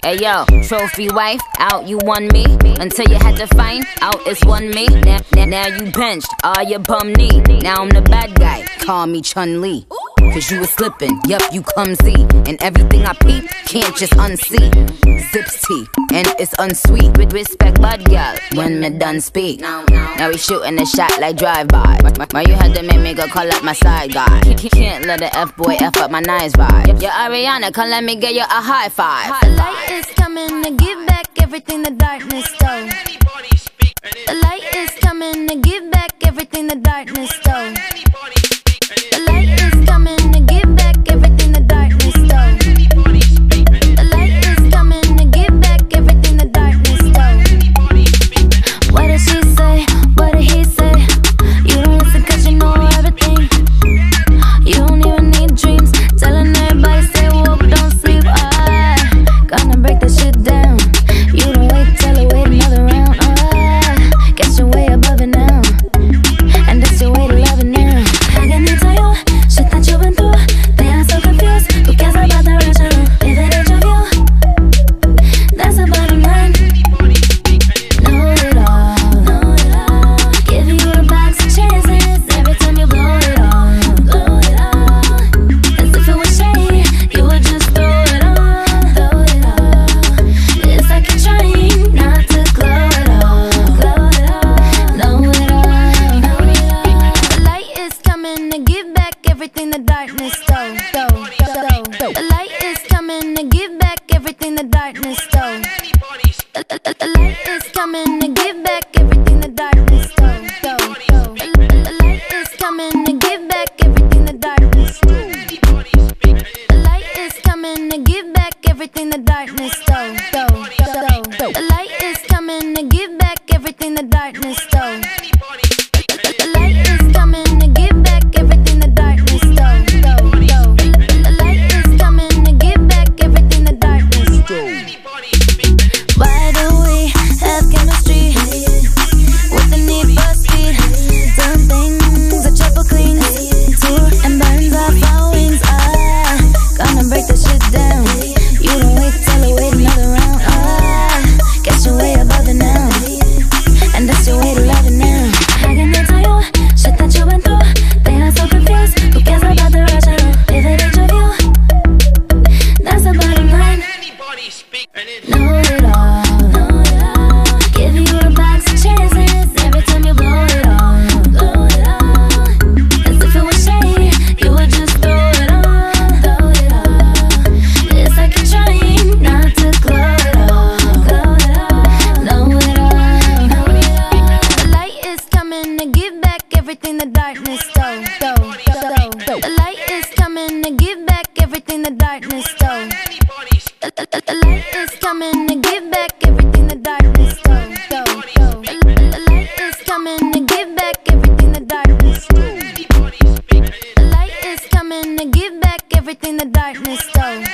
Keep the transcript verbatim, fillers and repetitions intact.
Hey yo, trophy wife, out you won me. Until you had to find out it's one me. Now, now, now you benched, all your bum knee. Now I'm the bad guy, call me Chun-Li. Cause you was slipping, yup, you clumsy. And everything I peep, can't just unsee. Zips tea, and it's unsweet. With respect, bud girl, when me done speak. Now we shooting the shot like drive-by. Why you had to make me go call up my side guy? Can't let the F-boy F up my nice vibe. Yo, Ariana, come let me get you a high five. The light is coming to give back everything the darkness stole. The light is coming to give back everything the darkness stole. The light is coming to give back everything the darkness stole. The light is coming to give back everything the darkness stole. What did she say? What did he say? You don't listen cause you know everything. You don't even need dreams. Telling everybody stay woke, don't sleep. I gonna break that shit down. You don't wait till I wait another round. I guess you're way above it now. And that's your way to love it now. I can tell you shit that you've been through. They are so confused. Who cares about the rational? If it ain't your view, that's the bottom line. Know it all, know it all. Give you a box of chances every time you blow it all, blow it all. As if it was shade, you would just throw it on, throw it all. It's like you're trying not to glow it all, glow it all. Know it all, know it all. The light is coming to give back everything the darkness stole. The light is coming to give back everything the darkness stole. The, the, the light is coming to give back everything the darkness stole. The, the light is coming to give back everything the darkness stole. The light is coming to give back everything the darkness stole. The light is coming to give back everything the darkness stole. The light is coming to give back everything the darkness stole. The light is coming to give back everything the darkness stole. Why do we have chemistry with the need for speed? Doing things that triple clean tour and burns off our wings. Ah, gonna break that shit down. You don't wait till I wait another round. Ah, guess you're way above it now. And that's your way to love it now. I can tell you shit that you've been through. They are so confused. Who cares about the rational? If it ain't your view, that's the bottom line. Know it all, know it all. Give you a box of chances every time you blow it all, blow it all. As if it was shade, you would just throw it on, throw it all. It's like you're trying not to glow it all, glow it all. Know it all, know it all. The light is coming to give back everything the darkness stole. The light is coming to give back everything the darkness stole. The, the, the, the light is coming to give back everything the darkness stole. The, the light is coming to give back everything the darkness stole. The light is coming to give back everything the darkness stole.